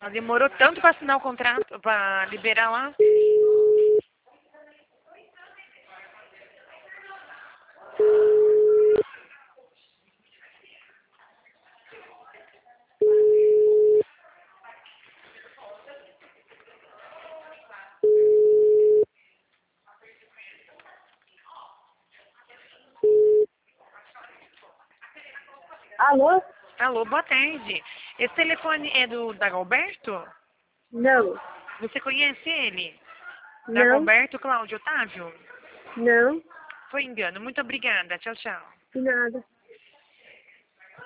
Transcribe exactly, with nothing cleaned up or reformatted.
Ela demorou tanto para assinar o contrato, para liberar lá. Alô? Alô, boa tarde. Esse telefone é do Dagoberto? Não. Você conhece ele? Não. Dagoberto Cláudio Otávio? Não. Foi engano. Muito obrigada. Tchau, tchau. De nada.